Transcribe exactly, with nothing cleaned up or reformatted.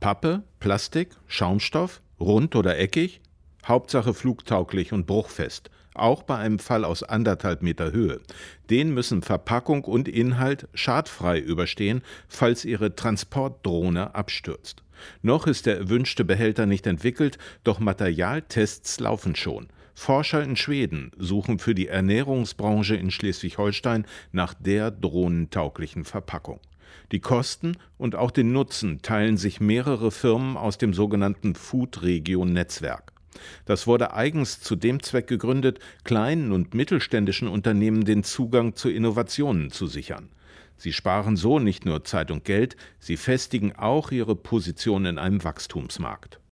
Pappe, Plastik, Schaumstoff, rund oder eckig? Hauptsache flugtauglich und bruchfest, auch bei einem Fall aus anderthalb Meter Höhe. Den müssen Verpackung und Inhalt schadfrei überstehen, falls Ihre Transportdrohne abstürzt. Noch ist der erwünschte Behälter nicht entwickelt, doch Materialtests laufen schon. Forscher in Schweden suchen für die Ernährungsbranche in Schleswig-Holstein nach der drohnentauglichen Verpackung. Die Kosten und auch den Nutzen teilen sich mehrere Firmen aus dem sogenannten Food-Region-Netzwerk. Das wurde eigens zu dem Zweck gegründet, kleinen und mittelständischen Unternehmen den Zugang zu Innovationen zu sichern. Sie sparen so nicht nur Zeit und Geld, sie festigen auch ihre Position in einem Wachstumsmarkt.